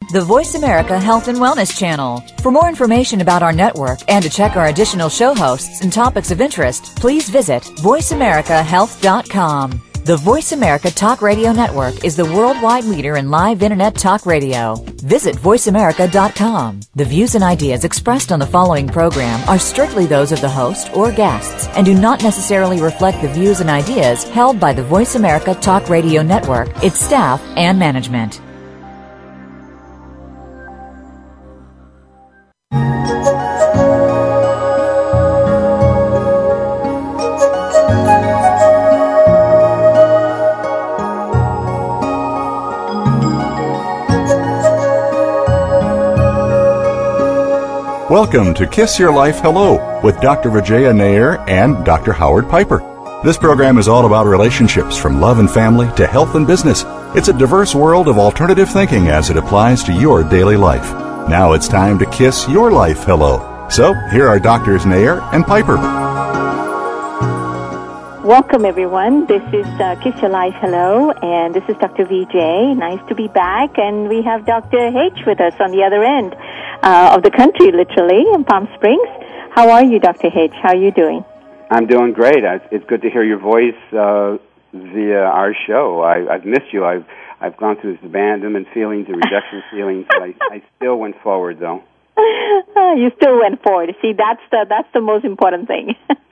the Voice America Health and Wellness Channel. For more information about our network and to check our additional show hosts and topics of interest, please visit voiceamericahealth.com. The Voice America Talk Radio Network is the worldwide leader in live Internet talk radio. Visit voiceamerica.com. The views and ideas expressed on the following program are strictly those of the host or guests and do not necessarily reflect the views and ideas held by the Voice America Talk Radio Network, its staff, and management. Welcome to Kiss Your Life Hello with Dr. Vijaya Nair and Dr. Howard Piper. This program is all about relationships from love and family to health and business. It's a diverse world of alternative thinking as it applies to your daily life. Now it's time to kiss your life hello. So here are Drs. Nair and Piper. Welcome, everyone. This is Kiss Your Life Hello, and this is Dr. Vijay. Nice to be back, and we have Dr. H with us on the other end of the country, literally, in Palm Springs. How are you, Dr. H? How are you doing? I'm doing great. It's good to hear your voice via our show. I've missed you. I've gone through this abandonment feelings, the rejection feelings. I still went forward, though. You still went forward. See, that's the most important thing.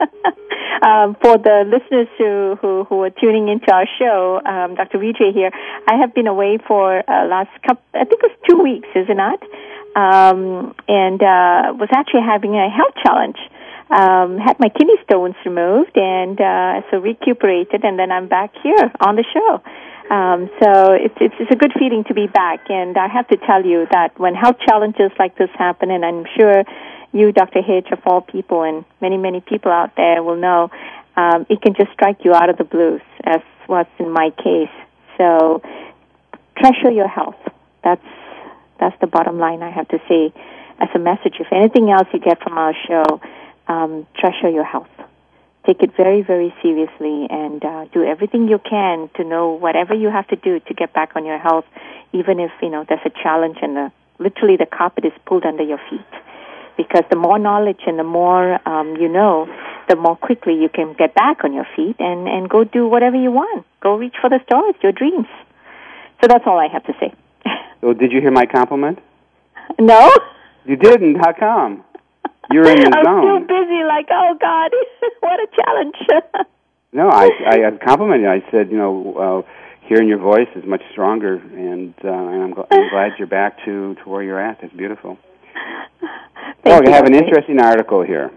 For the listeners who are tuning into our show, Dr. Vijay here, I have been away for last couple, I think it was 2 weeks, is it not? And was actually having a health challenge. Had my kidney stones removed, and so recuperated, and then I'm back here on the show. So it's a good feeling to be back, and I have to tell you that when health challenges like this happen, and I'm sure you, Dr. H, of all people, and many, many people out there will know, it can just strike you out of the blues, as was in my case. So treasure your health. That's the bottom line I have to say as a message. If anything else you get from our show, treasure your health. Take it very, very seriously, and do everything you can to know whatever you have to do to get back on your health, even if, there's a challenge and literally the carpet is pulled under your feet. Because the more knowledge and the more you know, the more quickly you can get back on your feet and go do whatever you want. Go reach for the stars, your dreams. So that's all I have to say. So did you hear my compliment? No. You didn't? How come? You're in the zone. I'm too busy, like, oh, God, what a challenge. No, I complimented you. I said, hearing your voice is much stronger, and I'm glad you're back to where you're at. It's beautiful. I have an interesting article here.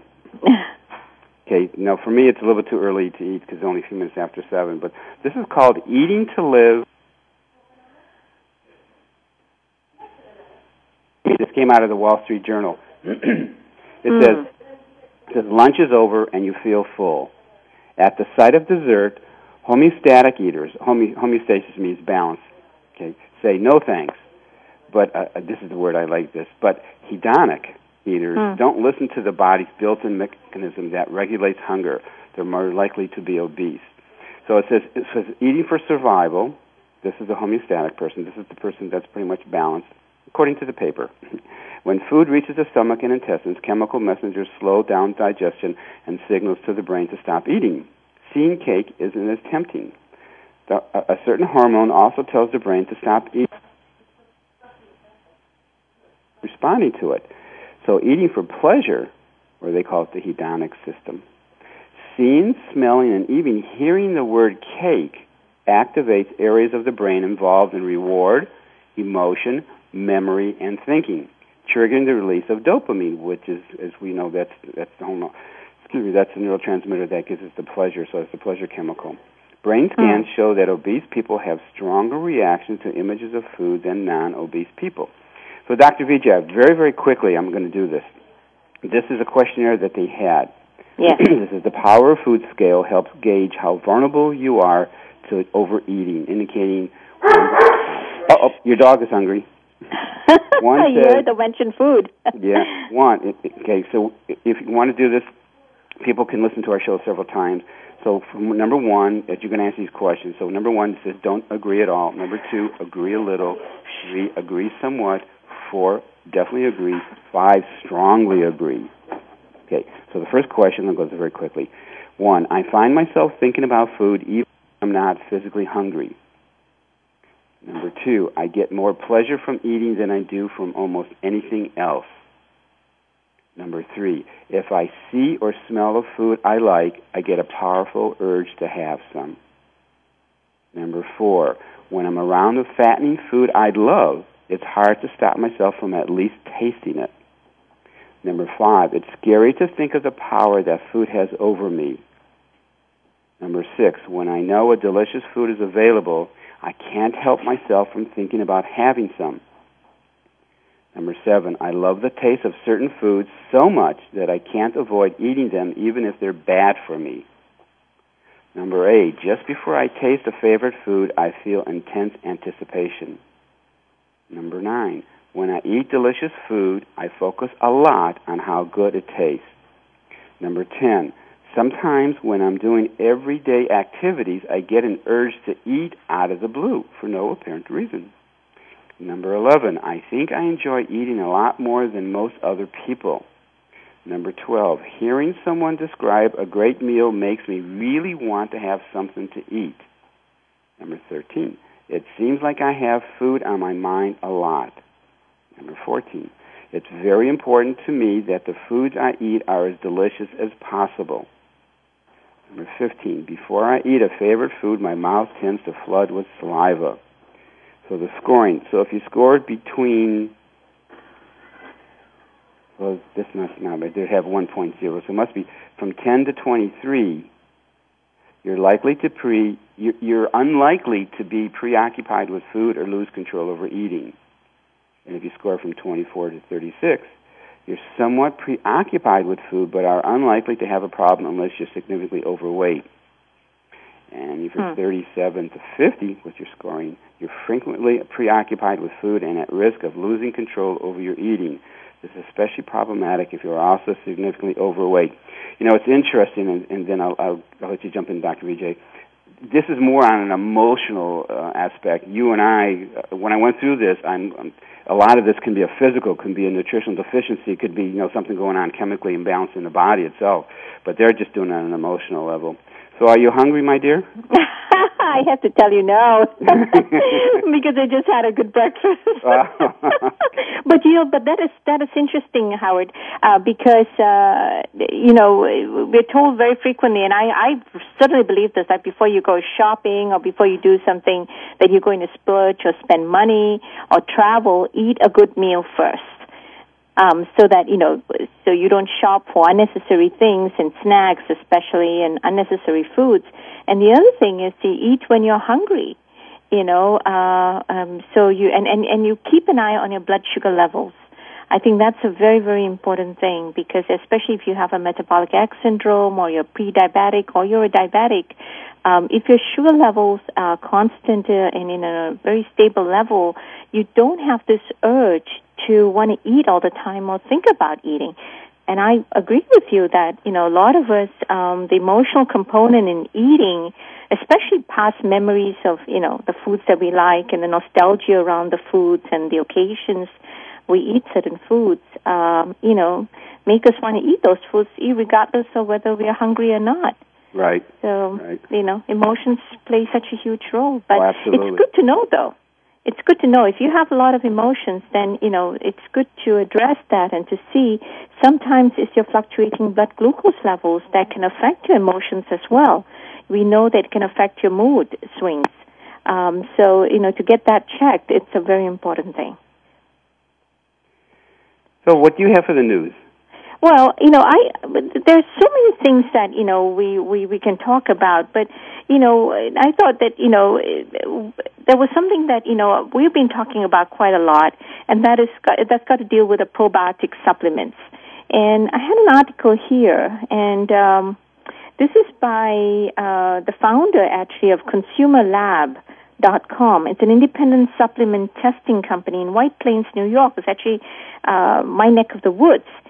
Okay, now for me it's a little bit too early to eat because it's only a few minutes after 7, but this is called Eating to Live. This came out of the Wall Street Journal. It says, lunch is over and you feel full. At the sight of dessert, homeostatic eaters, homeostasis means balance, okay, say no thanks. But this is the word I like this, but hedonic eaters don't listen to the body's built-in mechanism that regulates hunger. They're more likely to be obese. So it says eating for survival. This is the homeostatic person. This is the person that's pretty much balanced, according to the paper. When food reaches the stomach and intestines, chemical messengers slow down digestion and signals to the brain to stop eating. Seeing cake isn't as tempting. A certain hormone also tells the brain to stop eating, responding to it. So eating for pleasure, or they call it the hedonic system. Seeing, smelling, and even hearing the word cake activates areas of the brain involved in reward, emotion, memory, and thinking, triggering the release of dopamine, which is, as we know, that's the hormone. That's the neurotransmitter that gives us the pleasure. So it's the pleasure chemical. Brain scans show that obese people have stronger reactions to images of food than non-obese people. So, Dr. Vijay, very, very quickly, I'm going to do this. This is a questionnaire that they had. Yes. This is the Power of Food scale, helps gauge how vulnerable you are to overeating, indicating, your dog is hungry. One you heard the mentioned food. Yeah, one. Okay, so if you want to do this, people can listen to our show several times. So from number one, as you're going to answer these questions, so number one says don't agree at all. Number two, agree a little. 3, agree somewhat. 4, definitely agree. 5, strongly agree. Okay, so the first question, I'll go very quickly. 1, I find myself thinking about food even when I'm not physically hungry. Number 2, I get more pleasure from eating than I do from almost anything else. Number 3, if I see or smell a food I like, I get a powerful urge to have some. Number 4, when I'm around a fattening food I love, it's hard to stop myself from at least tasting it. Number 5, it's scary to think of the power that food has over me. Number 6, when I know a delicious food is available, I can't help myself from thinking about having some. Number 7, I love the taste of certain foods so much that I can't avoid eating them even if they're bad for me. Number 8, just before I taste a favorite food, I feel intense anticipation. Number 9, when I eat delicious food, I focus a lot on how good it tastes. Number 10, sometimes when I'm doing everyday activities, I get an urge to eat out of the blue for no apparent reason. Number 11, I think I enjoy eating a lot more than most other people. Number 12, hearing someone describe a great meal makes me really want to have something to eat. Number 13, it seems like I have food on my mind a lot. Number 14, it's very important to me that the foods I eat are as delicious as possible. Number 15, before I eat a favorite food, my mouth tends to flood with saliva. So the scoring. So if you scored between, well, this must not, but they have 1.0. So it must be from 10 to 23. You're unlikely to be preoccupied with food or lose control over eating. And if you score from 24 to 36, you're somewhat preoccupied with food, but are unlikely to have a problem unless you're significantly overweight. And from 37 to 50, with your scoring, you're frequently preoccupied with food and at risk of losing control over your eating. This is especially problematic if you're also significantly overweight. You know, it's interesting, and then I'll let you jump in, Dr. Vijay. This is more on an emotional aspect. You and I, when I went through this, a lot of this can be a physical, can be a nutritional deficiency, could be something going on chemically imbalanced in the body itself. But they're just doing it on an emotional level. So are you hungry, my dear? I have to tell you no, because I just had a good breakfast. But but that is interesting, Howard, because we're told very frequently, and I certainly believe this, that before you go shopping or before you do something that you're going to splurge or spend money or travel, eat a good meal first. So that, so you don't shop for unnecessary things and snacks, especially, and unnecessary foods. And the other thing is to eat when you're hungry, so you keep an eye on your blood sugar levels. I think that's a very, very important thing, because especially if you have a metabolic X syndrome or you're pre-diabetic or you're a diabetic, if your sugar levels are constant and in a very stable level, you don't have this urge to want to eat all the time or think about eating. And I agree with you that, a lot of us, the emotional component in eating, especially past memories of, the foods that we like and the nostalgia around the foods and the occasions we eat certain foods, make us want to eat those foods regardless of whether we are hungry or not. Right. So, emotions play such a huge role. But absolutely. It's good to know, though. It's good to know. If you have a lot of emotions, then, it's good to address that and to see sometimes it's your fluctuating blood glucose levels that can affect your emotions as well. We know that it can affect your mood swings. So, to get that checked, it's a very important thing. So what do you have for the news? Well, there's so many things that, we can talk about, but, I thought that, there was something that, we've been talking about quite a lot, and that's got to deal with the probiotic supplements. And I had an article here, and this is by the founder, actually, of ConsumerLab.com. It's an independent supplement testing company in White Plains, New York. It's actually my neck of the woods.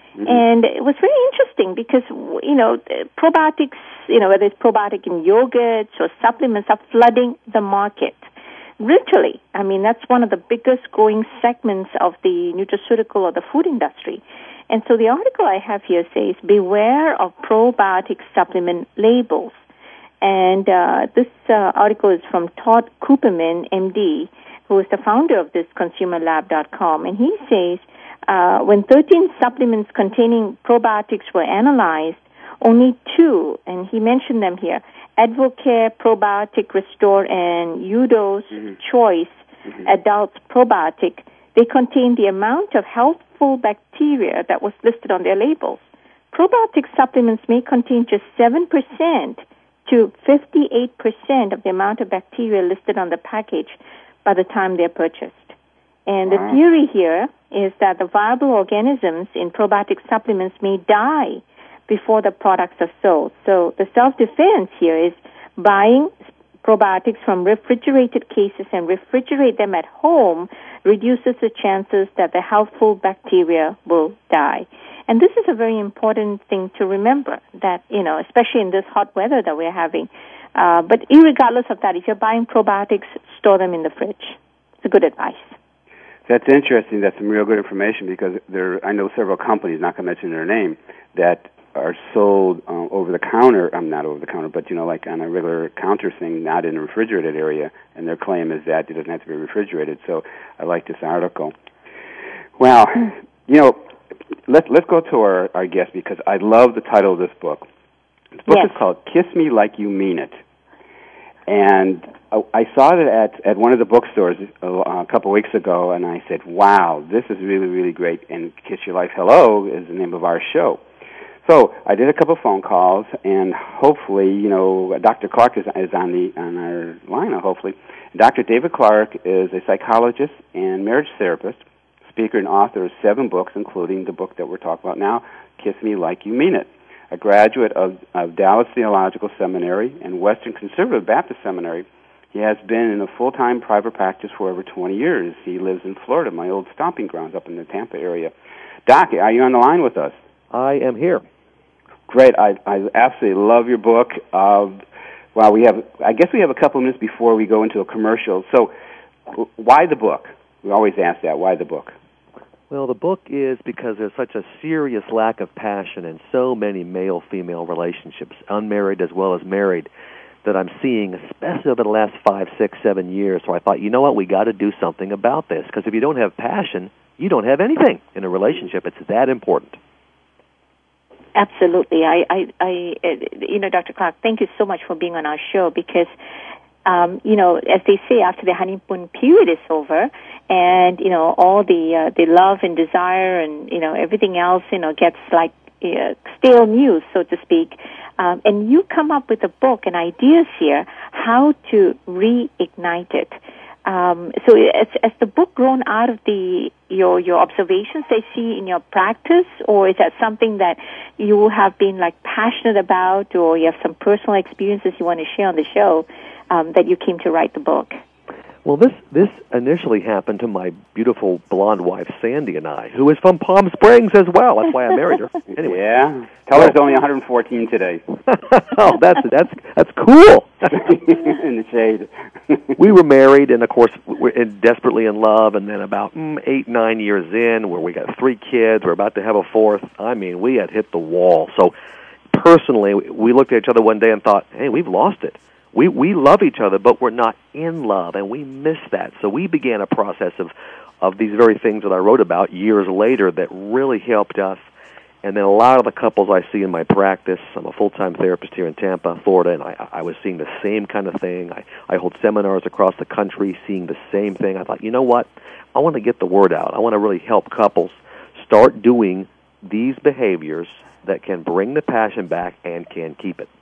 And it was very interesting because, probiotics, whether it's probiotic in yogurts or supplements, are flooding the market. Literally. I mean, that's one of the biggest growing segments of the nutraceutical or the food industry. And so the article I have here says, beware of probiotic supplement labels. And this article is from Todd Cooperman, MD, who is the founder of this ConsumerLab.com. And he says, when 13 supplements containing probiotics were analyzed, only 2, and he mentioned them here, Advocare Probiotic Restore and Udo's Choice Adult Probiotic, they contain the amount of healthful bacteria that was listed on their labels. Probiotic supplements may contain just 7% to 58% of the amount of bacteria listed on the package by the time they're purchased. And the theory here is that the viable organisms in probiotic supplements may die before the products are sold. So the self-defense here is buying probiotics from refrigerated cases and refrigerate them at home reduces the chances that the healthful bacteria will die. And this is a very important thing to remember, that, especially in this hot weather that we're having. But irregardless of that, if you're buying probiotics, store them in the fridge. It's a good advice. That's interesting. That's some real good information, because I know several companies, not going to mention their name, that are sold over the counter. Not over the counter, but like on a regular counter thing, not in a refrigerated area. And their claim is that it doesn't have to be refrigerated. So I like this article. Well, let's go to our guest, because I love the title of this book. This book is called "Kiss Me Like You Mean It," and I saw it at one of the bookstores a couple of weeks ago, and I said, "Wow, this is really, really great." And "Kiss Your Life Hello" is the name of our show. So I did a couple of phone calls, and hopefully, Dr. Clark is on our line. Hopefully, Dr. David Clark is a psychologist and marriage therapist, speaker and author of 7 books, including the book that we're talking about now, "Kiss Me Like You Mean It." A graduate of Dallas Theological Seminary and Western Conservative Baptist Seminary, he has been in a full-time private practice for over 20 years. He lives in Florida, my old stomping grounds up in the Tampa area. Doc, are you on the line with us? I am here. Great. I absolutely love your book. I guess we have a couple of minutes before we go into a commercial. So why the book? We always ask that. Why the book? Well, the book is because there's such a serious lack of passion in so many male-female relationships, unmarried as well as married, that I'm seeing, especially over the last 5, 6, 7 years. So I thought, you know what, we got to do something about this, because if you don't have passion, you don't have anything in a relationship. It's that important. Absolutely. Dr. Clark, thank you so much for being on our show, because as they say, after the honeymoon period is over, and all the love and desire and everything else gets like stale news, so to speak, and you come up with a book and ideas here how to reignite it. So has the book grown out of your observations they see in your practice, or is that something that you have been like passionate about, or you have some personal experiences you want to share on the show that you came to write the book? Well, this initially happened to my beautiful blonde wife, Sandy, and I, who is from Palm Springs as well. That's why I married her. Anyway. Yeah. Tell her it's only 114 today. Oh, that's cool. In the shade. We were married, and of course, we're desperately in love. And then about 8, 9 years in, where we got 3 kids, we're about to have a 4th. I mean, we had hit the wall. So, personally, we looked at each other one day and thought, "Hey, we've lost it. We love each other, but we're not in love, and we miss that." So we began a process of these very things that I wrote about years later that really helped us. And then a lot of the couples I see in my practice, I'm a full-time therapist here in Tampa, Florida, and I was seeing the same kind of thing. I hold seminars across the country seeing the same thing. I thought, you know what? I want to get the word out. I want to really help couples start doing these behaviors that can bring the passion back and can keep it.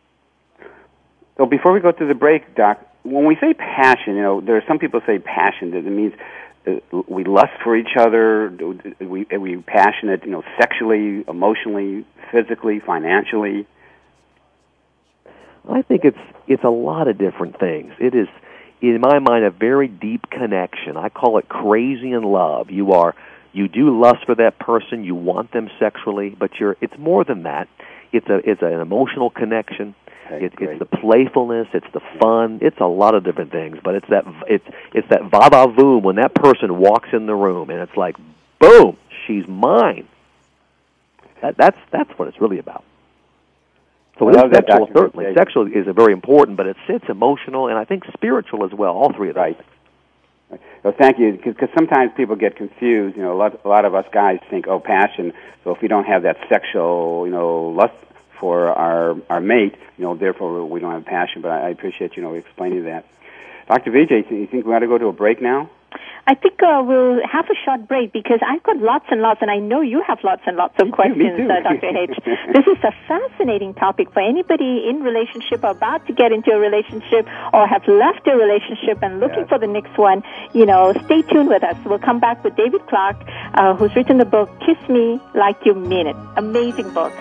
So before we go to the break, Doc, when we say passion, there are some people say passion that it means we lust for each other. Are we passionate, sexually, emotionally, physically, financially? I think it's a lot of different things. It is, in my mind, a very deep connection. I call it crazy in love. You are You do lust for that person. You want them sexually, but it's more than that. It's an emotional connection. It's the playfulness. It's the fun. It's a lot of different things. But it's that va-va-voom when that person walks in the room, and it's like, boom, she's mine. That's what it's really about. So it is sexual, certainly. Sexual is very important, but it's emotional, and I think spiritual as well. All three of those. Right. Well, thank you, because sometimes people get confused. You know, a lot of us guys think, passion. So if we don't have that sexual, lust for our mate, therefore we don't have passion. But I appreciate, explaining that. Dr. Vijay, do you think we ought to go to a break now? I think we'll have a short break because I've got lots and lots, and I know you have lots and lots of questions, Dr. H. This is a fascinating topic for anybody in relationship or about to get into a relationship or have left a relationship and looking for the next one. Stay tuned with us. We'll come back with David Clark, who's written the book, Kiss Me Like You Mean It. Amazing book.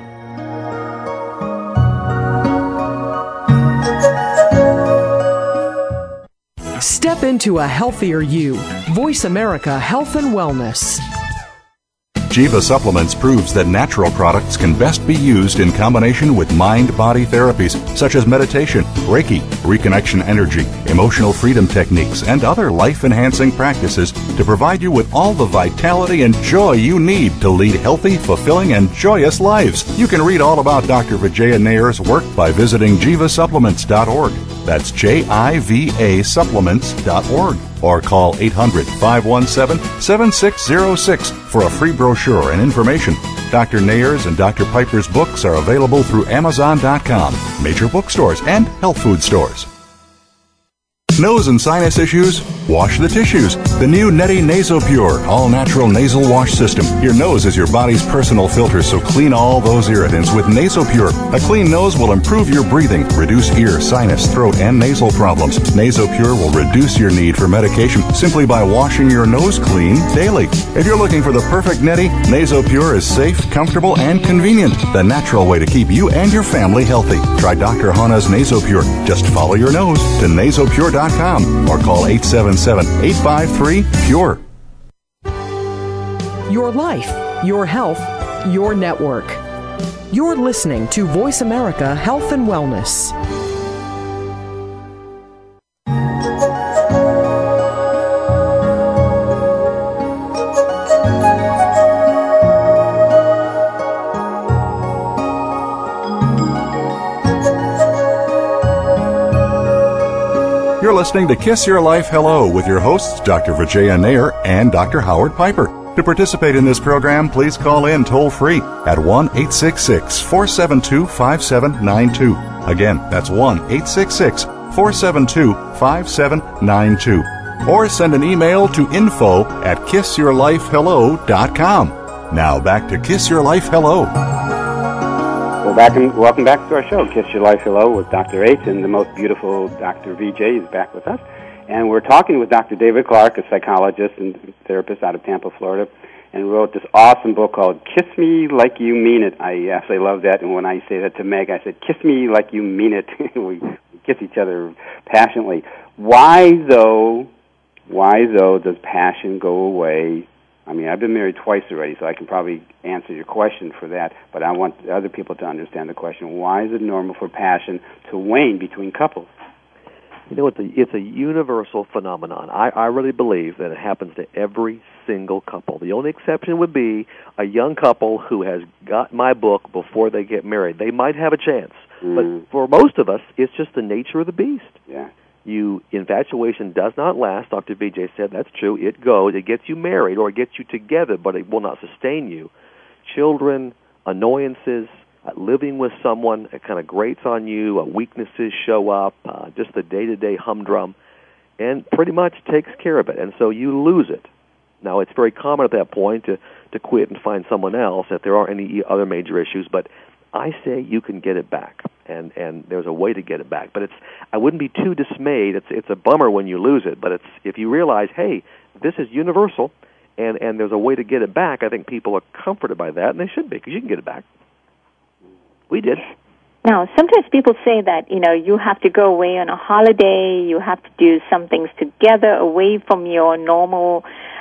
Step into a healthier you. Voice America Health and Wellness. Jiva Supplements proves that natural products can best be used in combination with mind-body therapies such as meditation, Reiki, reconnection energy, emotional freedom techniques, and other life-enhancing practices to provide you with all the vitality and joy you need to lead healthy, fulfilling, and joyous lives. You can read all about Dr. Vijaya Nayar's work by visiting jivasupplements.org. That's JIVA supplements.org. Or call 800-517-7606 for a free brochure and information. Dr. Nayar's and Dr. Piper's books are available through Amazon.com, major bookstores, and health food stores. Nose and sinus issues? Wash the tissues. The new Neti NasoPure all-natural nasal wash system. Your nose is your body's personal filter, so clean all those irritants with NasoPure. A clean nose will improve your breathing, reduce ear, sinus, throat, and nasal problems. NasoPure will reduce your need for medication simply by washing your nose clean daily. If you're looking for the perfect Neti, NasoPure is safe, comfortable, and convenient. The natural way to keep you and your family healthy. Try Dr. Hana's NasoPure. Just follow your nose to nasopure.com or call 877-853-PURE. Your life, your health, your network. You're listening to Voice America Health and Wellness. You're listening to Kiss Your Life Hello with your hosts, Dr. Vijaya Nayar and Dr. Howard Piper. To participate in this program, please call in toll-free at 1-866-472-5792. Again, that's 1-866-472-5792. Or send an email to info@kissyourlifehello.com. Now back to Kiss Your Life Hello. Welcome back to our show, Kiss Your Life Hello, with Dr. H, and the most beautiful Dr. Vijay is back with us. And we're talking with Dr. David Clark, a psychologist and therapist out of Tampa, Florida, and wrote this awesome book called Kiss Me Like You Mean It. I absolutely love that, and when I say that to Meg, I said, kiss me like you mean it. We kiss each other passionately. Why, though, does passion go away? I mean, I've been married twice already, so I can probably answer your question for that, but I want other people to understand the question. Why is it normal for passion to wane between couples? It's a universal phenomenon. I really believe that it happens to every single couple. The only exception would be a young couple who has got my book before they get married. They might have a chance, but for most of us, it's just the nature of the beast. Yeah. Infatuation does not last. Dr. Vijay said that's true. It goes. It gets you married or it gets you together, but it will not sustain you. Children, annoyances, living with someone, it kind of grates on you. Weaknesses show up, just the day-to-day humdrum, and pretty much takes care of it. And so you lose it. Now, it's very common at that point to quit and find someone else if there aren't any other major issues, but I say you can get it back, and there's a way to get it back. But I wouldn't be too dismayed. It's a bummer when you lose it, but if you realize, hey, this is universal, and there's a way to get it back, I think people are comforted by that, and they should be, because you can get it back. We did. Now, sometimes people say that, you have to go away on a holiday, you have to do some things together away from your normal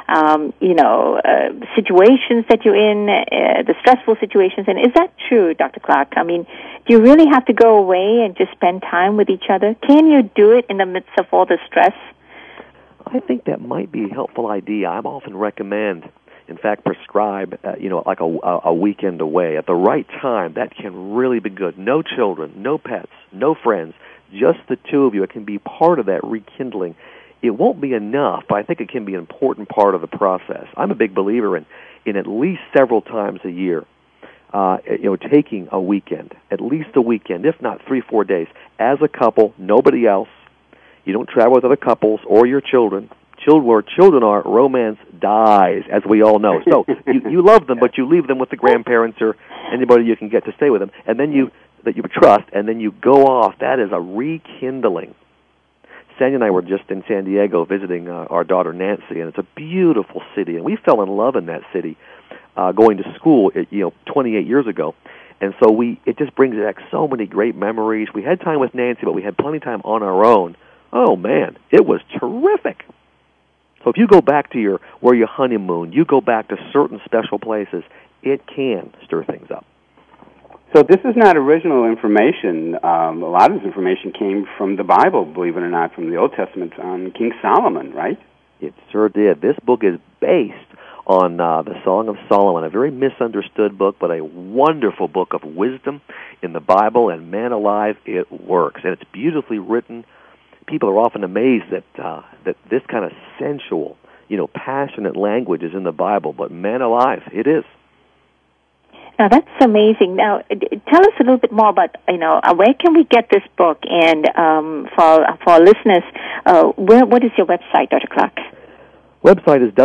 situations that you're in, the stressful situations. And is that true, Dr. Clark? I mean, do you really have to go away and just spend time with each other? Can you do it in the midst of all the stress? I think that might be a helpful idea. I often recommend, in fact, prescribe, like a weekend away at the right time. That can really be good. No children, no pets, no friends, just the two of you. It can be part of that rekindling. It won't be enough, but I think it can be an important part of the process. I'm a big believer in at least several times a year, taking a weekend, at least a weekend, if not 3-4 days, as a couple, nobody else. You don't travel with other couples or your children. Where children are, romance dies, as we all know. So you love them, but you leave them with the grandparents or anybody you can get to stay with them, and then that you trust, and then you go off. That is a rekindling. Sandy and I were just in San Diego visiting our daughter Nancy, and it's a beautiful city, and we fell in love in that city going to school 28 years ago. And so it just brings back so many great memories. We had time with Nancy, but we had plenty of time on our own. Oh, man, it was terrific. So if you go back to where you honeymoon, you go back to certain special places, it can stir things up. So this is not original information. A lot of this information came from the Bible, believe it or not, from the Old Testament, King Solomon, right? It sure did. This book is based on the Song of Solomon, a very misunderstood book, but a wonderful book of wisdom in the Bible, and man alive, it works. And it's beautifully written. People are often amazed that this kind of sensual, passionate language is in the Bible, but man alive, it is. Now, that's amazing. Now, tell us a little bit more about, where can we get this book? And for our listeners, what is your website, Dr. Clark? Website is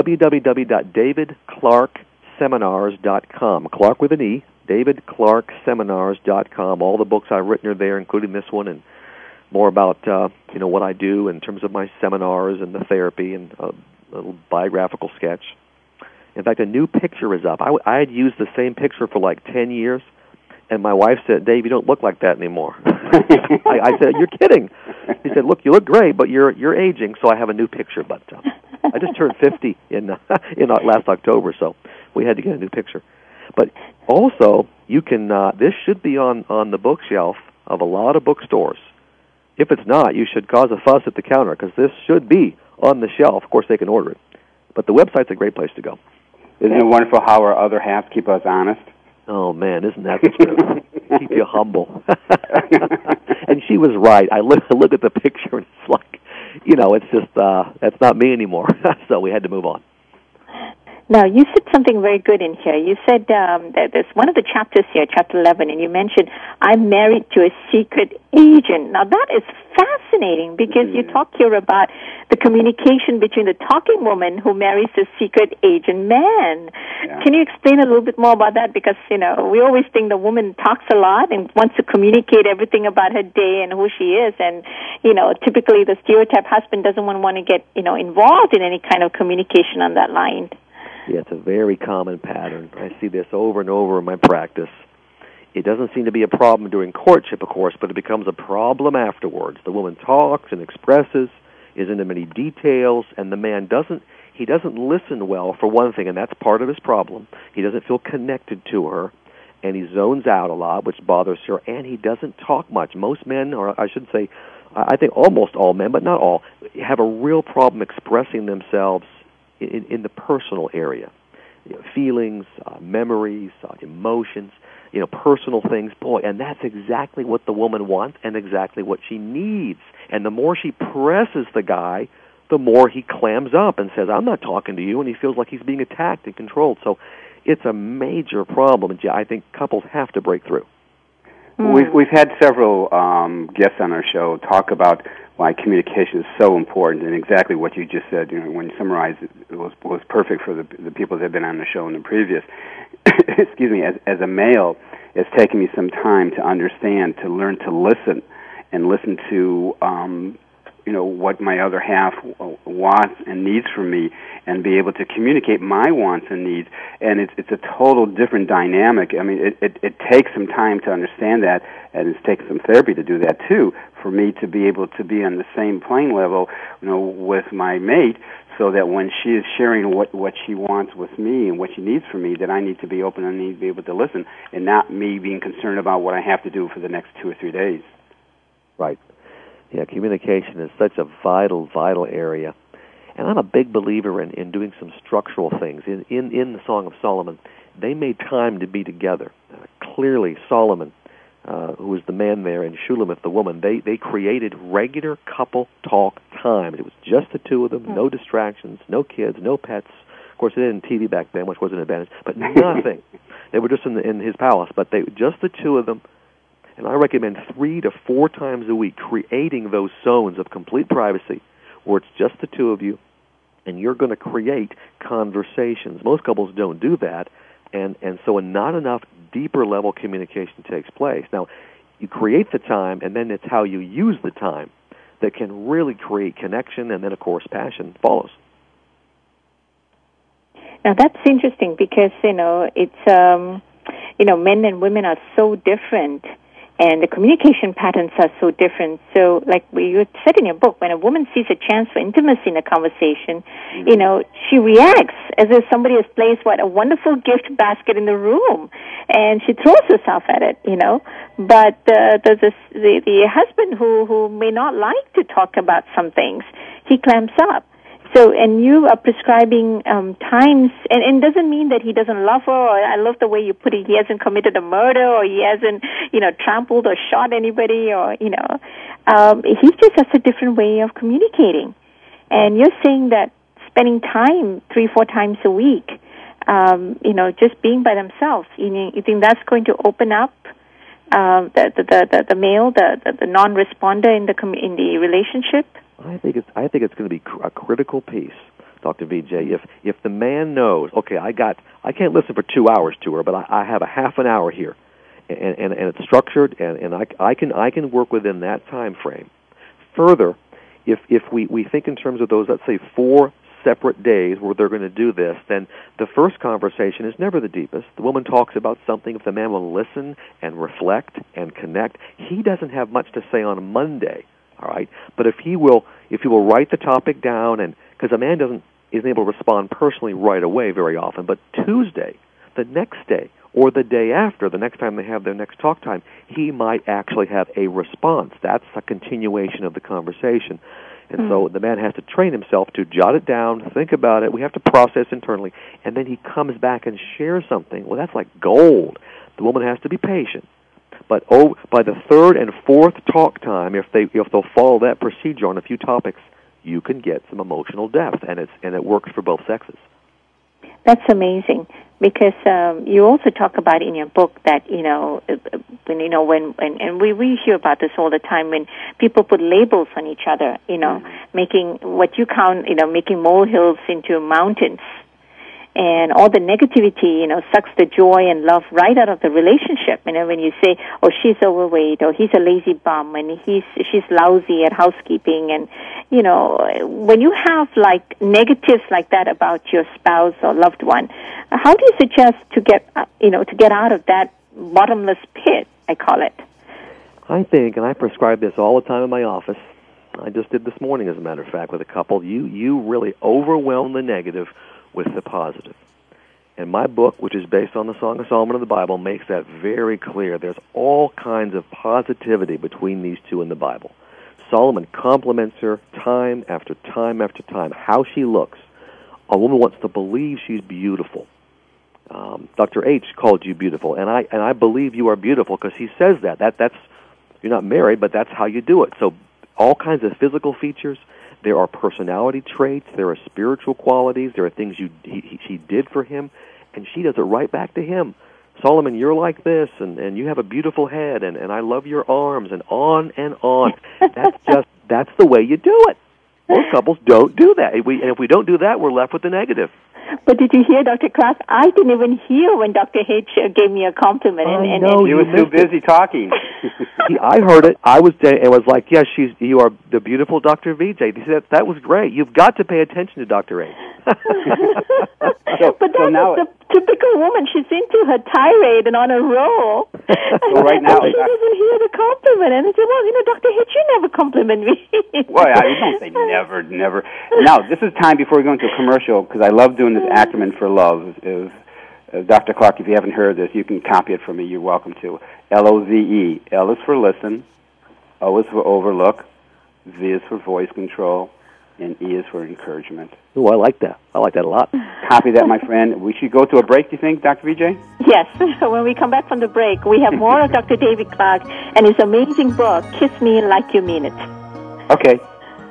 www.davidclarkseminars.com. Clark with an E, davidclarkseminars.com. All the books I've written are there, including this one, and more about, what I do in terms of my seminars and the therapy, and a little biographical sketch. In fact, a new picture is up. I had used the same picture for like 10 years, and my wife said, "Dave, you don't look like that anymore." I said, "You're kidding." He said, "Look, you look great, but you're aging." So I have a new picture. But I just turned 50 in last October, so we had to get a new picture. But also, you can. This should be on the bookshelf of a lot of bookstores. If it's not, you should cause a fuss at the counter, because this should be on the shelf. Of course, they can order it. But the website's a great place to go. Isn't it wonderful how our other halves keep us honest? Oh, man, isn't that the truth? Keep you humble. And she was right. I look at the picture, and it's like, it's just, that's not me anymore. So we had to move on. Now, you said something very good in here. You said that there's one of the chapters here, chapter 11, and you mentioned, I'm married to a secret agent. Now, that is fascinating, because you talk here about the communication between the talking woman who marries a secret agent man. Yeah. Can you explain a little bit more about that? Because, we always think the woman talks a lot and wants to communicate everything about her day and who she is. And, typically the stereotype husband doesn't want to get, involved in any kind of communication on that line. Yeah, it's a very common pattern. I see this over and over in my practice. It doesn't seem to be a problem during courtship, of course, but it becomes a problem afterwards. The woman talks and expresses, is into many details, and the man doesn't listen well, for one thing, and that's part of his problem. He doesn't feel connected to her, and he zones out a lot, which bothers her, and he doesn't talk much. Most men, or I should say, I think almost all men, but not all, have a real problem expressing themselves in the personal area. Feelings, memories, emotions, personal things. Boy, and that's exactly what the woman wants and exactly what she needs. And the more she presses the guy, the more he clams up and says, I'm not talking to you, and he feels like he's being attacked and controlled. So it's a major problem, and I think couples have to break through. We've had several guests on our show talk about why communication is so important, and exactly what you just said. When you summarize it, was perfect for the people that have been on the show in the previous. Excuse me. As a male, it's taken me some time to understand, to learn to listen, and listen to what my other half wants and needs from me, and be able to communicate my wants and needs. And it's a total different dynamic. I mean, it takes some time to understand that, and it's taken some therapy to do that too, for me to be able to be on the same plane level, with my mate, so that when she is sharing what she wants with me and what she needs from me, that I need to be open and need to be able to listen, and not me being concerned about what I have to do for the next 2 or 3 days. Right. Yeah, communication is such a vital, vital area. And I'm a big believer in doing some structural things. In the Song of Solomon, they made time to be together. Clearly, Solomon, who was the man there, and Shulamith, the woman, they created regular couple talk times. It was just the two of them, no distractions, no kids, no pets. Of course, they didn't TV back then, which was an advantage, but nothing. They were just in his palace, but just the two of them. And I recommend 3 to 4 times a week creating those zones of complete privacy where it's just the two of you, and you're going to create conversations. Most couples don't do that, and so not enough deeper level communication takes place. Now, you create the time, and then it's how you use the time that can really create connection, and then, of course, passion follows. Now, that's interesting because, it's, men and women are so different, and the communication patterns are so different. So, like you said in your book, when a woman sees a chance for intimacy in a conversation, she reacts as if somebody has placed a wonderful gift basket in the room, and she throws herself at it, But the husband who may not like to talk about some things, he clamps up. So, and you are prescribing times, and it doesn't mean that he doesn't love her, or I love the way you put it, he hasn't committed a murder, or he hasn't, trampled or shot anybody, or, he just has a different way of communicating. And you're saying that spending time 3-4 times a week, just being by themselves, you think that's going to open up the male, the non-responder in the relationship? I think it's going to be a critical piece, Dr. Vijay. If the man knows, okay, I can't listen for 2 hours to her, but I have a half an hour here, and it's structured, and I can work within that time frame. Further, if we think in terms of those, let's say 4 separate days where they're going to do this, then the first conversation is never the deepest. The woman talks about something. If the man will listen and reflect and connect, he doesn't have much to say on Monday. All right, but if he will write the topic down, and because a man isn't able to respond personally right away very often, but Tuesday, the next day, or the day after, the next time they have their next talk time, he might actually have a response. That's a continuation of the conversation. And so the man has to train himself to jot it down, think about it. We have to process internally, and then he comes back and shares something. Well, that's like gold. The woman has to be patient. But by the 3rd and 4th talk time, if they'll follow that procedure on a few topics, you can get some emotional depth, and it works for both sexes. That's amazing, because you also talk about in your book that when we hear about this all the time, when people put labels on each other, making what you count, making molehills into mountains. And all the negativity, sucks the joy and love right out of the relationship. When you say, "Oh, she's overweight," or "He's a lazy bum," and she's lousy at housekeeping, and when you have like negatives like that about your spouse or loved one, how do you suggest to get out of that bottomless pit? I call it. I think, and I prescribe this all the time in my office. I just did this morning, as a matter of fact, with a couple. You really overwhelm the negative with the positive. And my book, which is based on the Song of Solomon of the Bible, makes that very clear. There's all kinds of positivity between these two in the Bible. Solomon compliments her time after time after time, how she looks. A woman wants to believe she's beautiful. Dr. H called you beautiful, and I believe you are beautiful because he says that. That's you're not married, but that's how you do it. So all kinds of physical features. There are personality traits. There are spiritual qualities. There are things she did for him, and she does it right back to him. Solomon, you're like this, and you have a beautiful head, and I love your arms, and on and on. That's the way you do it. Most couples don't do that. And if we don't do that, we're left with the negative. But did you hear, Dr. Klaas? I didn't even hear when Dr. H gave me a compliment. I know, he was too busy talking. I heard it. I was there and was like, yes, you are the beautiful Dr. VJ. He said, that was great. You've got to pay attention to Dr. H. But now the typical woman. She's into her tirade and on a roll. So right now, she doesn't hear the compliment. And I said, well, Dr. H, you never compliment me. Well, I don't say never. Now, this is time before we go into a commercial, because I love doing this acronym for love. Dr. Clark, if you haven't heard this, you can copy it from me. You're welcome to. LOVE. L is for listen. O is for overlook. V is for voice control. And E is for encouragement. Oh, I like that. I like that a lot. Copy that, my friend. We should go to a break, do you think, Dr. VJ? Yes. When we come back from the break, we have more of Dr. David Clark and his amazing book, Kiss Me Like You Mean It. Okay.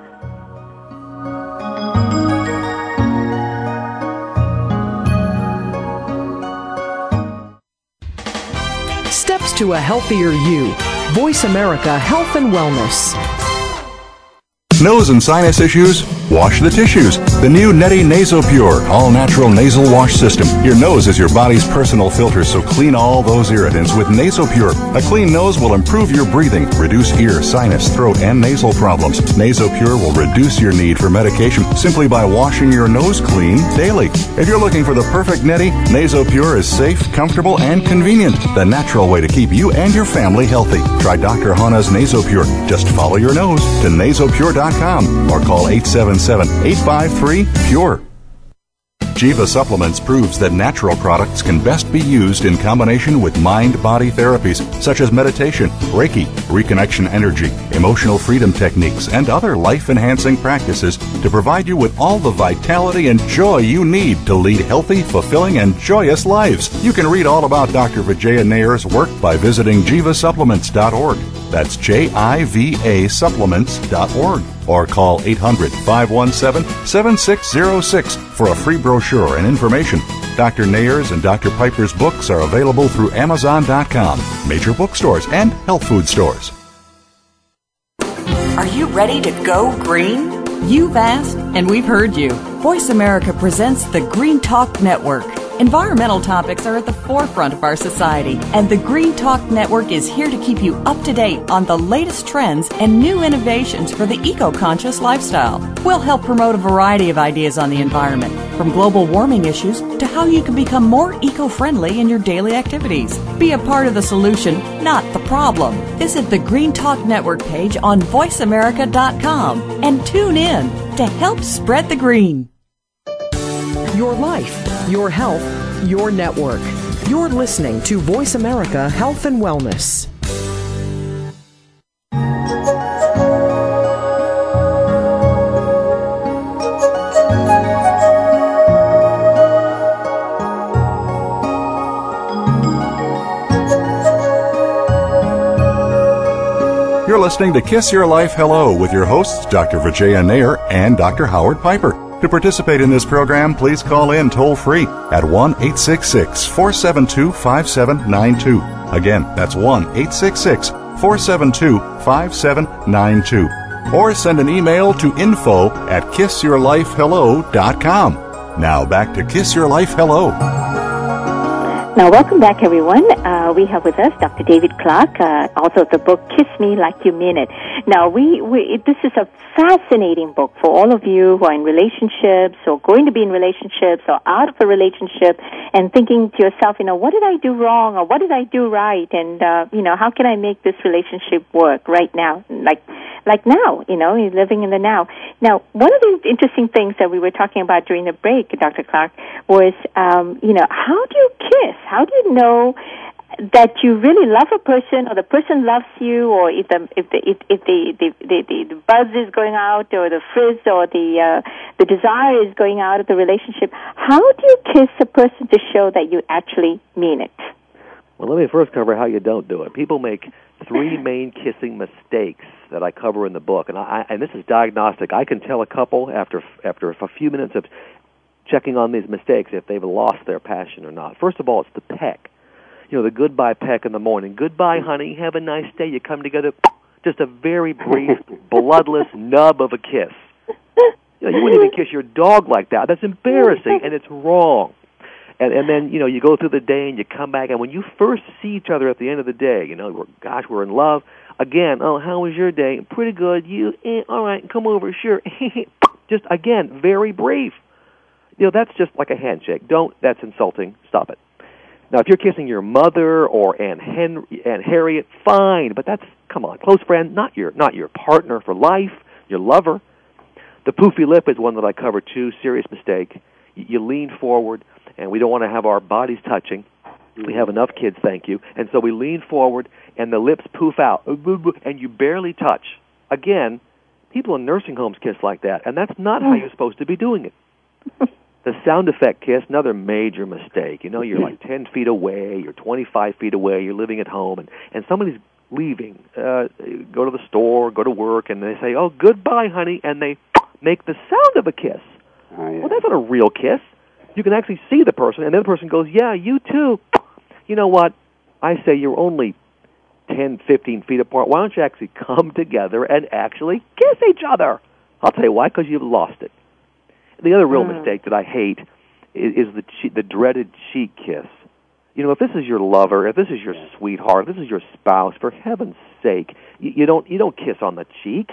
Steps to a healthier you. Voice America Health and Wellness. Nose and sinus issues? Wash the tissues. The new Neti NasoPure all-natural nasal wash system. Your nose is your body's personal filter, so clean all those irritants with NasoPure. A clean nose will improve your breathing, reduce ear, sinus, throat, and nasal problems. NasoPure will reduce your need for medication simply by washing your nose clean daily. If you're looking for the perfect Neti, NasoPure is safe, comfortable, and convenient. The natural way to keep you and your family healthy. Try Dr. Hana's NasoPure. Just follow your nose to nasopure.com or call 877-853-PURE. Jiva Supplements proves that natural products can best be used in combination with mind-body therapies such as meditation, Reiki, reconnection energy, emotional freedom techniques, and other life-enhancing practices to provide you with all the vitality and joy you need to lead healthy, fulfilling, and joyous lives. You can read all about Dr. Vijaya Nayar's work by visiting jivasupplements.org. That's JIVA supplements.org. Or call 800-517-7606 for a free brochure and information. Dr. Nayar's and Dr. Piper's books are available through Amazon.com, major bookstores, and health food stores. Are you ready to go green? You've asked, and we've heard you. Voice America presents the Green Talk Network. Environmental topics are at the forefront of our society, and the Green Talk Network is here to keep you up to date on the latest trends and new innovations for the eco-conscious lifestyle. We'll help promote a variety of ideas on the environment, from global warming issues to how you can become more eco-friendly in your daily activities. Be a part of the solution, not the problem. Visit the Green Talk Network page on voiceamerica.com and tune in to help spread the green. Your life, your health, your network. You're listening to Voice America Health and Wellness. You're listening to Kiss Your Life Hello with your hosts, Dr. Vijaya Nayar and Dr. Howard Piper. To participate in this program, please call in toll-free at 1-866-472-5792. Again, that's 1-866-472-5792. Or send an email to info@kissyourlifehello.com. Now back to Kiss Your Life Hello. Now, welcome back, everyone. We have with us Dr. David Clark, author of the book Kiss Me Like You Mean It. Now, this is a fascinating book for all of you who are in relationships or going to be in relationships or out of a relationship and thinking to yourself, what did I do wrong or what did I do right? And, how can I make this relationship work right now? Like now, you're living in the now. Now, one of the interesting things that we were talking about during the break, Dr. Clark, was, how do you kiss? How do you know that you really love a person, or the person loves you, or if the buzz is going out, or the frizz, or the desire is going out of the relationship? How do you kiss a person to show that you actually mean it? Well, let me first cover how you don't do it. People make three main kissing mistakes that I cover in the book, and this is diagnostic. I can tell a couple after a few minutes of checking on these mistakes if they've lost their passion or not. First of all, it's the peck. The goodbye peck in the morning. Goodbye, honey. Have a nice day. You come together. Just a very brief, bloodless nub of a kiss. You wouldn't even kiss your dog like that. That's embarrassing, and it's wrong. And then, you go through the day and you come back, and when you first see each other at the end of the day, we're in love. Again, oh, how was your day? Pretty good. You, all right, come over, sure. Just, again, very brief. That's just like a handshake. That's insulting. Stop it. Now, if you're kissing your mother or Aunt Harriet, fine, but come on, close friend, not your partner for life, your lover. The poofy lip is one that I cover too, serious mistake. You lean forward, and we don't want to have our bodies touching. We have enough kids, thank you. And so we lean forward, and the lips poof out, and you barely touch. Again, people in nursing homes kiss like that, and that's not how you're supposed to be doing it. The sound effect kiss, another major mistake. You're like 10 feet away, you're 25 feet away, you're living at home, and somebody's leaving, go to the store, go to work, and they say, oh, goodbye, honey, and they make the sound of a kiss. Oh, yeah. Well, that's not a real kiss. You can actually see the person, and the other person goes, yeah, you too. You know what? I say you're only 10, 15 feet apart. Why don't you actually come together and actually kiss each other? I'll tell you why, because you've lost it. The other real mistake that I hate is the dreaded cheek kiss. If this is your lover, if this is your sweetheart, if this is your spouse, for heaven's sake, you don't kiss on the cheek.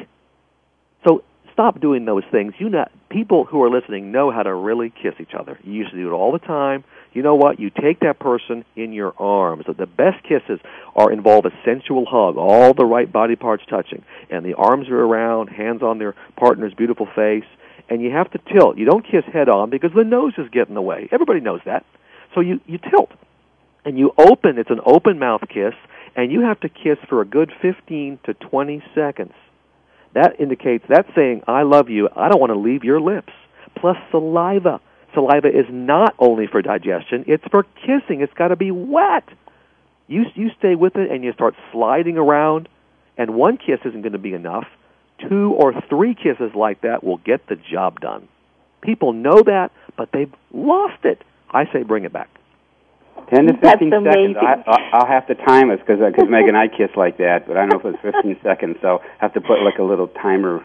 So stop doing those things. People who are listening know how to really kiss each other. You used to do it all the time. You know what? You take that person in your arms. The best kisses involve a sensual hug, all the right body parts touching, and the arms are around, hands on their partner's beautiful face, and you have to tilt. You don't kiss head on because the nose is getting in the way. Everybody knows that. So you tilt, and you open. It's an open mouth kiss, and you have to kiss for a good 15 to 20 seconds. That indicates, that's saying, I love you, I don't want to leave your lips. Plus saliva. Saliva is not only for digestion, it's for kissing. It's got to be wet. You stay with it and you start sliding around, and one kiss isn't going to be enough. 2 or 3 kisses like that will get the job done. People know that, but they've lost it. I say bring it back. 10 to 15 seconds. I'll have to time us because Meg and I kiss like that, but I don't know if it's 15 seconds, so I have to put like a little timer.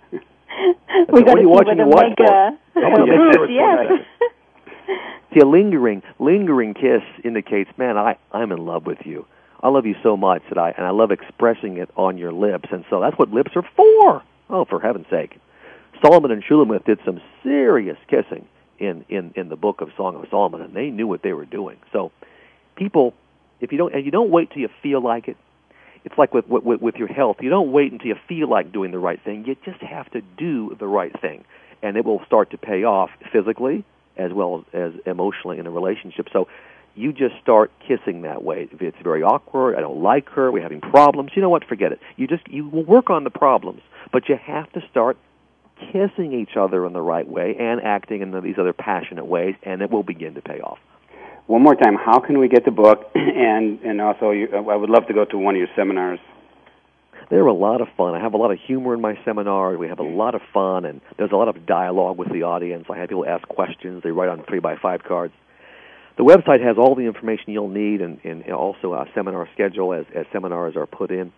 What are you watching your watch for? Yes. See, a lingering kiss indicates, man, I'm in love with you. I love you so much and I love expressing it on your lips, and so that's what lips are for. Oh, for heaven's sake. Solomon and Shulamith did some serious kissing in the book of Song of Solomon, and they knew what they were doing. So people, if you don't wait till you feel like it. It's like with your health. You don't wait until you feel like doing the right thing. You just have to do the right thing, and it will start to pay off physically as well as emotionally in a relationship. So you just start kissing that way. If it's very awkward, I don't like her, we're having problems, you know what, forget it. You will work on the problems, but you have to start kissing each other in the right way and acting in these other passionate ways, and it will begin to pay off. One more time, how can we get the book? And also, I would love to go to one of your seminars. They're a lot of fun. I have a lot of humor in my seminars. We have a lot of fun, and there's a lot of dialogue with the audience. I have people ask questions. They write on 3x5 cards. The website has all the information you'll need, and also a seminar schedule as seminars are put in.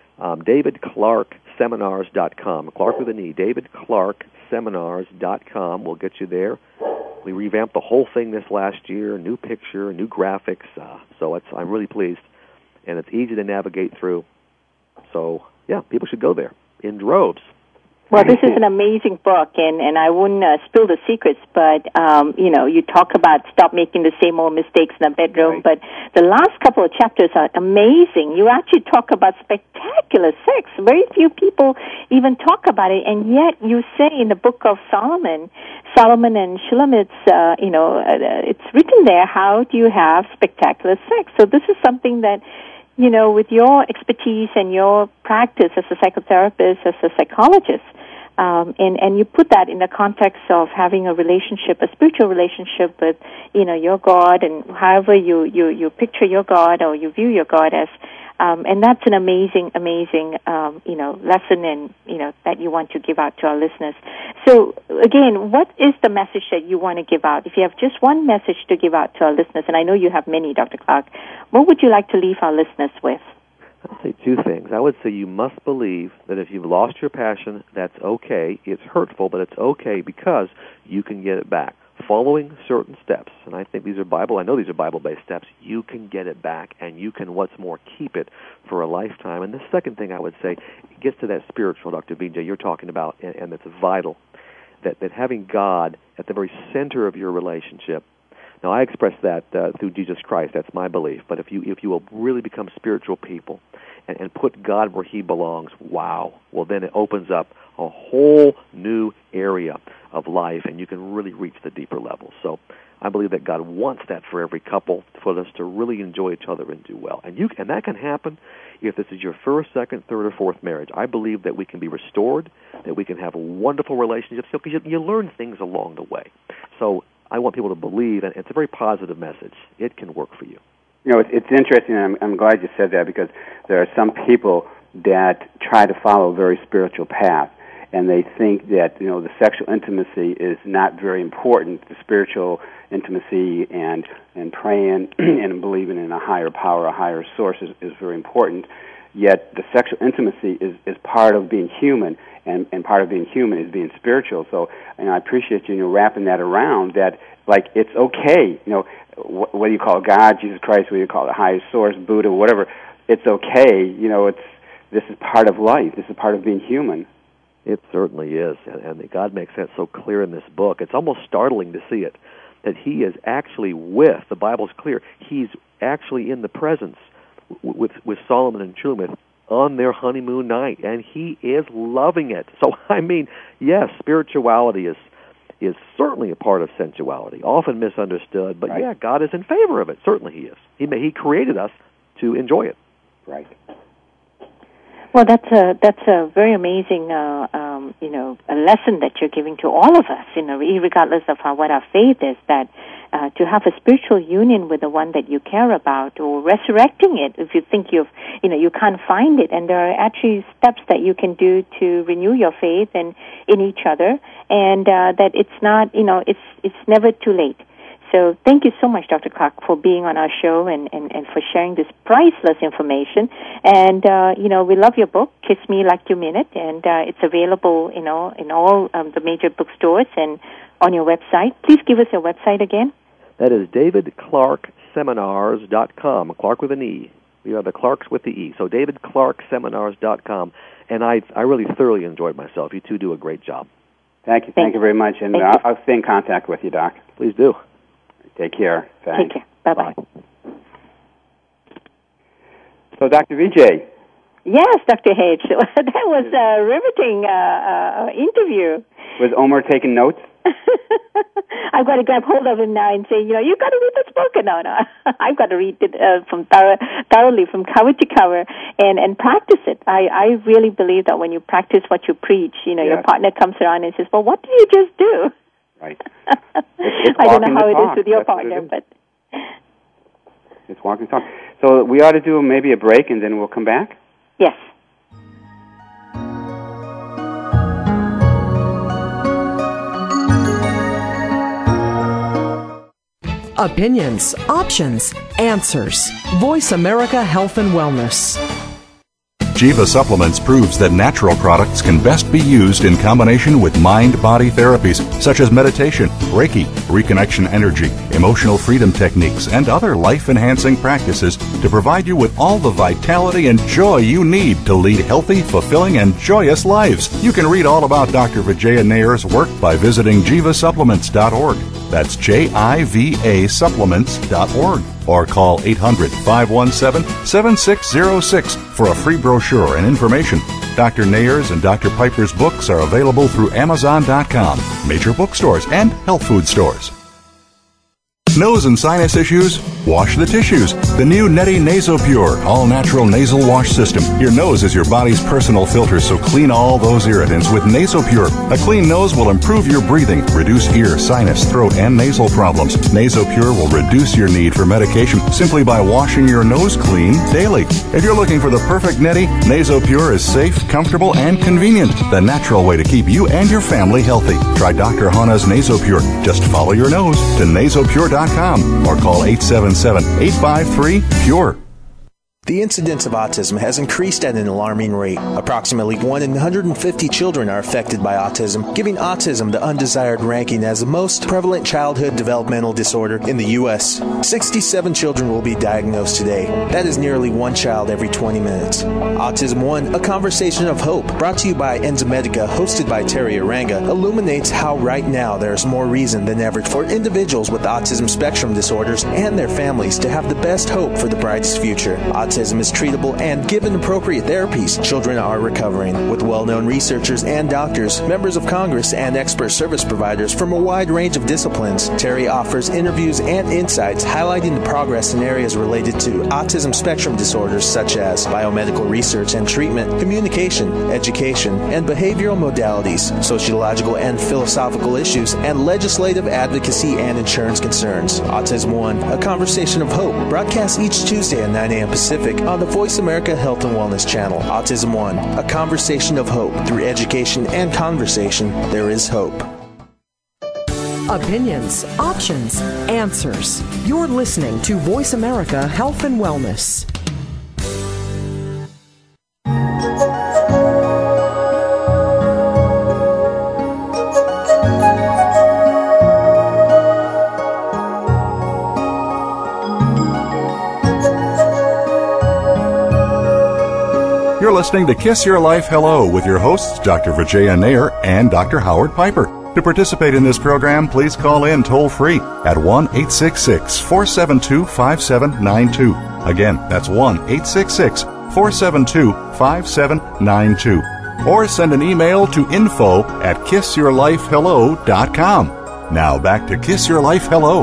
DavidClarkSeminars.com. Clark with an E. DavidClarkSeminars.com will get you there. We revamped the whole thing this last year, new picture, new graphics, so I'm really pleased, and it's easy to navigate through. So, yeah, people should go there in droves. Well, this is an amazing book, and I wouldn't spill the secrets, but, you talk about stop making the same old mistakes in the bedroom, right. But the last couple of chapters are amazing. You actually talk about spectacular sex. Very few people even talk about it, and yet you say in the book of Solomon and Shulamith's, it's written there, how do you have spectacular sex? So this is something that, with your expertise and your practice as a psychotherapist, as a psychologist, and you put that in the context of having a relationship, a spiritual relationship with, your God, and however you picture your God or you view your God as, and that's an amazing, lesson and, that you want to give out to our listeners. So, again, what is the message that you want to give out? If you have just one message to give out to our listeners, and I know you have many, Dr. Clark, what would you like to leave our listeners with? I'll say 2 things. I would say you must believe that if you've lost your passion, that's okay. It's hurtful, but it's okay because you can get it back. following certain steps, and I think I know these are Bible-based steps, you can get it back, and you can, what's more, keep it for a lifetime. And the second thing I would say, it gets to that spiritual, Dr. Vijay, you're talking about, and it's vital, that having God at the very center of your relationship. Now, I express that through Jesus Christ. That's my belief. But if you will really become spiritual people and put God where He belongs, wow, well, then it opens up a whole new area of life, and you can really reach the deeper levels. So I believe that God wants that for every couple, for us to really enjoy each other and do well. And that can happen if this is your first, second, third, or fourth marriage. I believe that we can be restored, that we can have wonderful relationships, because you learn things along the way. So I want people to believe, and it's a very positive message. It can work for you. You know, it's interesting, and I'm glad you said that, because there are some people that try to follow a very spiritual path, and they think that, the sexual intimacy is not very important. The spiritual intimacy and praying and believing in a higher power, a higher source is very important. Yet the sexual intimacy is part of being human, and part of being human is being spiritual. So, I appreciate you, wrapping that around, that, like, it's okay, whether you call it God, Jesus Christ, whether you call it a higher source, Buddha, whatever, it's okay. This is part of life. This is part of being human. It certainly is, and God makes that so clear in this book. It's almost startling to see it, that He is actually the Bible's clear, He's actually in the presence with Solomon and Shulamith on their honeymoon night, and He is loving it. So, yes, spirituality is certainly a part of sensuality, often misunderstood, but right. God is in favor of it. Certainly He is. He created us to enjoy it. Right. Well, that's a very amazing, a lesson that you're giving to all of us, regardless of what our faith is, that to have a spiritual union with the one that you care about, or resurrecting it if you think you can't find it, and there are actually steps that you can do to renew your faith and in each other, and that it's not, it's never too late. So thank you so much, Dr. Clark, for being on our show and for sharing this priceless information. And, we love your book, Kiss Me Like You Mean It, and it's available, in all the major bookstores and on your website. Please give us your website again. That is davidclarkseminars.com, Clark with an E. We are the Clarks with the E. So davidclarkseminars.com. And I really thoroughly enjoyed myself. You two do a great job. Thank you. Thank you very much. And I'll stay in contact with you, Doc. Please do. Take care. Thanks. Take care. Bye-bye. So, Dr. Vijay. Yes, Dr. H. That was a riveting interview. Was Omar taking notes? I've got to grab hold of him now and say, you've got to read this book. No. I've got to read it thoroughly from cover to cover and practice it. I really believe that when you practice what you preach, your partner comes around and says, well, what did you just do? Right. I don't know how it is with your partner, but it's walking the talk. So we ought to do maybe a break, and then we'll come back? Yes. Opinions, options, answers. Voice America Health and Wellness. Jiva Supplements proves that natural products can best be used in combination with mind-body therapies such as meditation, Reiki, reconnection energy, emotional freedom techniques, and other life-enhancing practices to provide you with all the vitality and joy you need to lead healthy, fulfilling, and joyous lives. You can read all about Dr. Vijaya Nayar's work by visiting jivasupplements.org. That's JIVA supplements.org. Or call 800-517-7606 for a free brochure and information. Dr. Nayar's and Dr. Piper's books are available through Amazon.com, major bookstores, and health food stores. Nose and sinus issues? Wash the tissues. The new Neti NasoPure all-natural nasal wash system. Your nose is your body's personal filter, so clean all those irritants with NasoPure. A clean nose will improve your breathing, reduce ear, sinus, throat, and nasal problems. NasoPure will reduce your need for medication simply by washing your nose clean daily. If you're looking for the perfect Neti, NasoPure is safe, comfortable, and convenient. The natural way to keep you and your family healthy. Try Dr. Hana's NasoPure. Just follow your nose to nasopure.com or call 877-853-PURE. The incidence of autism has increased at an alarming rate. Approximately 1 in 150 children are affected by autism, giving autism the undesired ranking as the most prevalent childhood developmental disorder in the U.S. 67 children will be diagnosed today. That is nearly one child every 20 minutes. Autism One, a conversation of hope, brought to you by Enzymedica, hosted by Terry Aranga, illuminates how right now there is more reason than ever for individuals with autism spectrum disorders and their families to have the best hope for the brightest future. Autism is treatable, and given appropriate therapies, children are recovering. With well-known researchers and doctors, members of Congress, and expert service providers from a wide range of disciplines, Terry offers interviews and insights highlighting the progress in areas related to autism spectrum disorders such as biomedical research and treatment, communication, education, and behavioral modalities, sociological and philosophical issues, and legislative advocacy and insurance concerns. Autism One, a conversation of hope, broadcasts each Tuesday at 9 a.m. Pacific on the Voice America Health and Wellness channel. Autism One, a conversation of hope. Through education and conversation, there is hope. Opinions, options, answers. You're listening to Voice America Health and Wellness. You're listening to Kiss Your Life Hello with your hosts, Dr. Vijaya Nair and Dr. Howard Piper. To participate in this program, please call in toll-free at 1-866-472-5792. Again, that's 1-866-472-5792. Or send an email to info@kissyourlifehello.com. Now back to Kiss Your Life Hello.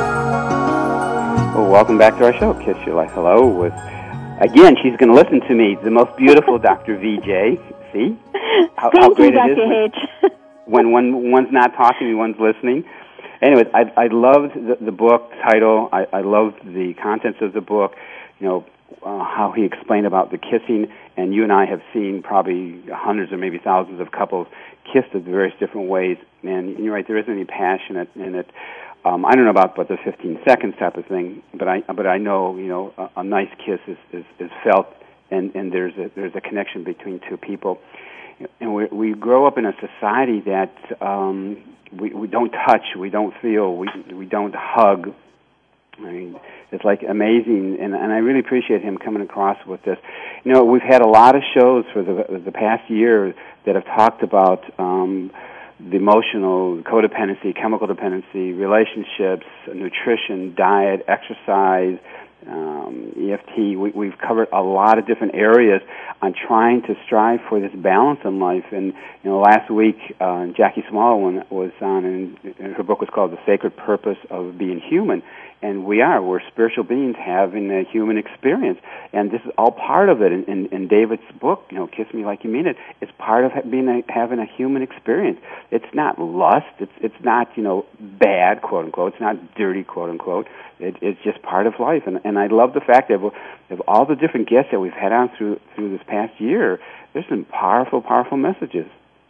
Well, welcome back to our show, Kiss Your Life Hello, with... Again, she's going to listen to me, the most beautiful Dr. VJ. See? How great Thank you, it Dr. is H. when one's not talking to me, one's listening. Anyways, I loved the book title. I loved the contents of the book, how he explained about the kissing. And you and I have seen probably hundreds or maybe thousands of couples kissed in various different ways. And you're right, there isn't any passion in it. I don't know about the 15 seconds type of thing, but I know a nice kiss is felt, and there's a connection between two people, and we grow up in a society that we don't touch, we don't feel, we don't hug. I mean, it's like amazing, and I really appreciate him coming across with this. We've had a lot of shows for the past year that have talked about the emotional, codependency, chemical dependency, relationships, nutrition, diet, exercise, EFT. We've covered a lot of different areas on trying to strive for this balance in life. And last week, Jackie Smallwood was on, and her book was called The Sacred Purpose of Being Human. And we're spiritual beings having a human experience. And this is all part of it. In David's book, Kiss Me Like You Mean It, it's part of having a human experience. It's not lust. It's not, bad, quote unquote. It's not dirty, quote unquote. It's just part of life. And I love the fact that of all the different guests that we've had on through this past year, there's some powerful, powerful messages.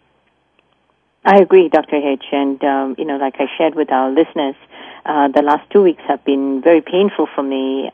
I agree, Dr. H. And, like I shared with our listeners, the last 2 weeks have been very painful for me,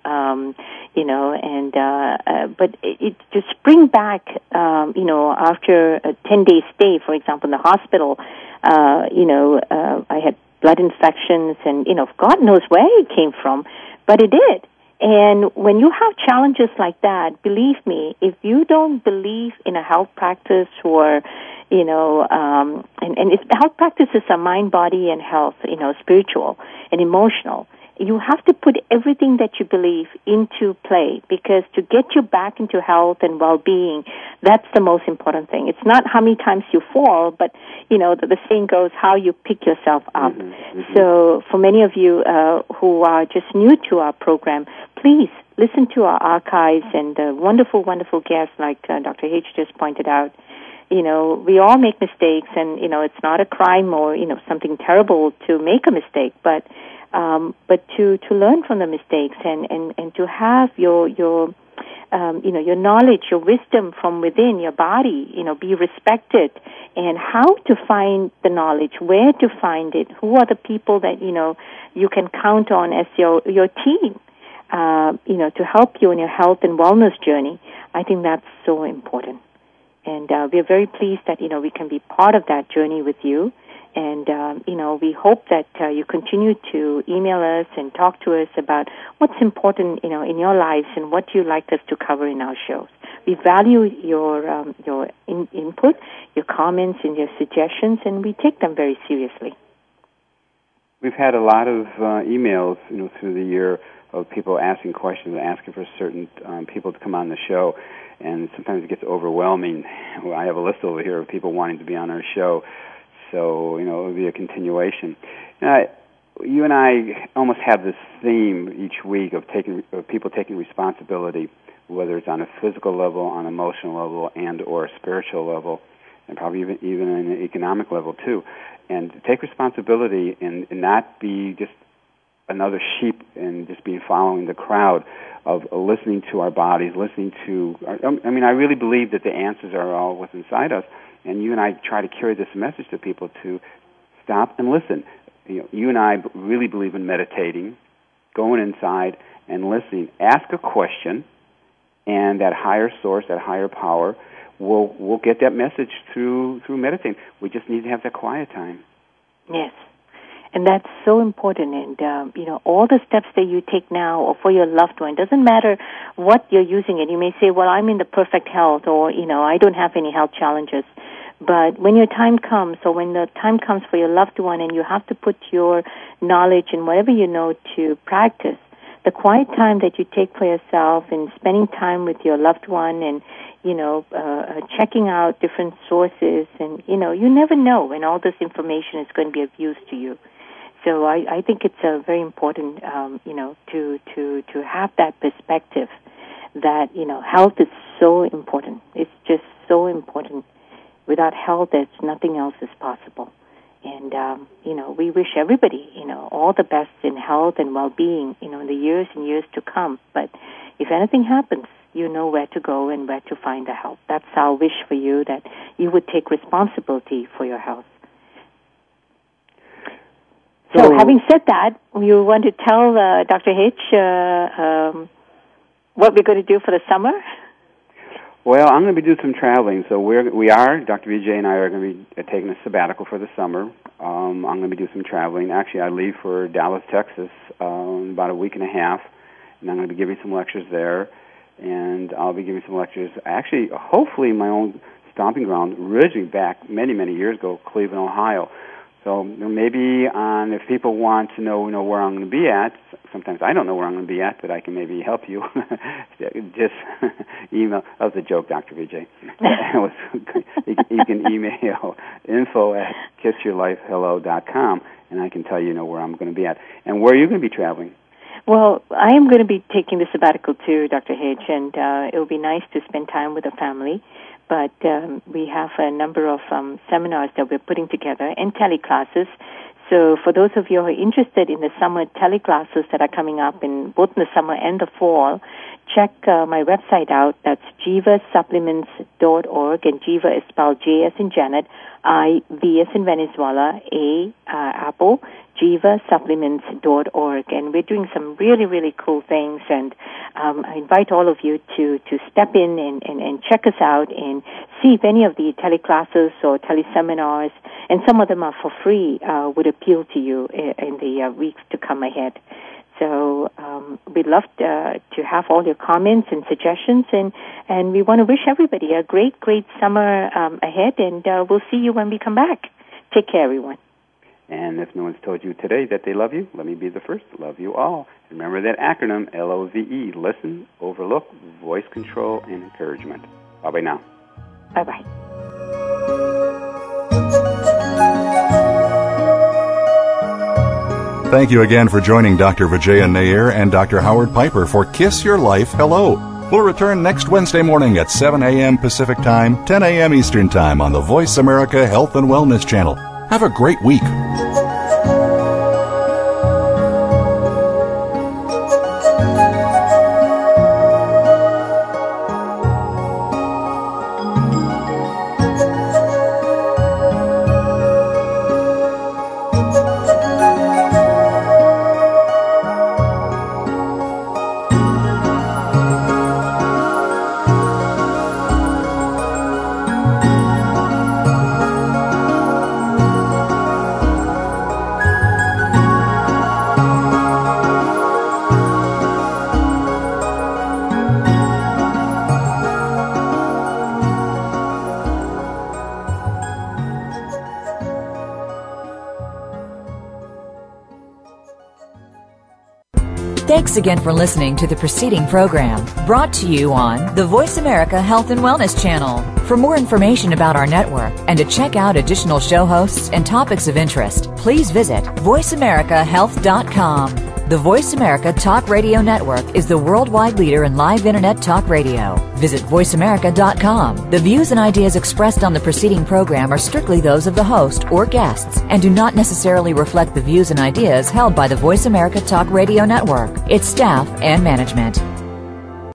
but it to spring back, after a 10-day stay, for example, in the hospital, I had blood infections and, God knows where it came from, but it did. And when you have challenges like that, believe me, if you don't believe in a health practice or and if the health practices are mind, body, and health, spiritual and emotional, you have to put everything that you believe into play, because to get you back into health and well-being, that's the most important thing. It's not how many times you fall, but, the saying goes, how you pick yourself up. Mm-hmm. So for many of you who are just new to our program, please listen to our archives and wonderful, wonderful guests like Dr. H. just pointed out. We all make mistakes, and, it's not a crime or, something terrible to make a mistake, but to learn from the mistakes and to have your knowledge, your wisdom from within your body, be respected, and how to find the knowledge, where to find it, who are the people that, you can count on as your team. to help you in your health and wellness journey, I think that's so important. And we're very pleased that, we can be part of that journey with you. And, we hope that you continue to email us and talk to us about what's important, in your lives and what you like us to cover in our shows. We value your input, your comments, and your suggestions, and we take them very seriously. We've had a lot of emails, through the year of people asking questions, asking for certain people to come on the show, and sometimes it gets overwhelming. I have a list over here of people wanting to be on our show, so it'll be a continuation. You and I almost have this theme each week of people taking responsibility, whether it's on a physical level, on an emotional level, and or a spiritual level, and probably even on an economic level too. And to take responsibility and not be just another sheep and just be following the crowd of listening to our bodies, listening to... I really believe that the answers are all within inside us, and you and I try to carry this message to people to stop and listen. You and I really believe in meditating, going inside and listening. Ask a question, and that higher source, that higher power, we'll get that message through meditating. We just need to have that quiet time. Yes. And that's so important. And, all the steps that you take now or for your loved one, doesn't matter what you're using it. You may say, well, I'm in the perfect health, or, I don't have any health challenges. But when your time comes, or when the time comes for your loved one and you have to put your knowledge and whatever you know to practice, the quiet time that you take for yourself and spending time with your loved one and, checking out different sources, and, you never know when all this information is going to be of use to you. So I think it's very important, to have that perspective that, health is so important. It's just so important. Without health, nothing else is possible. And, we wish everybody, all the best in health and well-being, in the years and years to come. But if anything happens, you know where to go and where to find the help. That's our wish for you, that you would take responsibility for your health. So having said that, you want to tell Dr. H what we're going to do for the summer? Well, I'm going to be doing some traveling. So we are, Dr. Vijay and I are going to be taking a sabbatical for the summer. I'm going to be doing some traveling. Actually, I leave for Dallas, Texas, in about a week and a half, and I'm going to be giving some lectures there. And I'll be giving some lectures, actually, hopefully my own stomping ground, originally back many, many years ago, Cleveland, Ohio. So maybe if people want to know where I'm going to be at, sometimes I don't know where I'm going to be at, but I can maybe help you. Just email. That was a joke, Dr. Vijay. You can email info@kissyourlifehello.com, and I can tell you where I'm going to be at. And where are you going to be traveling? Well, I am going to be taking the sabbatical too, Dr. H, and it will be nice to spend time with the family. But we have a number of seminars that we're putting together and teleclasses. So for those of you who are interested in the summer teleclasses that are coming up in both the summer and the fall, check my website out. That's jivasupplements.org, and Jiva is spelled J as in Janet, I, V as in Venezuela, A, Apple, jivasupplements.org. And we're doing some really, really cool things, and I invite all of you to step in and check us out and see if any of the teleclasses or teleseminars, and some of them are for free, would appeal to you in the weeks to come ahead. So we'd love to have all your comments and suggestions, and we want to wish everybody a great, great summer ahead, and we'll see you when we come back. Take care, everyone. And if no one's told you today that they love you, let me be the first to love you all. Remember that acronym, LOVE, listen, overlook, voice control, and encouragement. Bye-bye now. Bye-bye. Thank you again for joining Dr. Vijaya Nair and Dr. Howard Piper for Kiss Your Life Hello. We'll return next Wednesday morning at 7 a.m. Pacific Time, 10 a.m. Eastern Time on the Voice America Health and Wellness Channel. Have a great week. Thanks again for listening to the preceding program, brought to you on the Voice America Health and Wellness Channel. For more information about our network and to check out additional show hosts and topics of interest, please visit voiceamericahealth.com. The Voice America Talk Radio Network is the worldwide leader in live Internet talk radio. Visit voiceamerica.com. The views and ideas expressed on the preceding program are strictly those of the host or guests and do not necessarily reflect the views and ideas held by the Voice America Talk Radio Network, its staff, and management.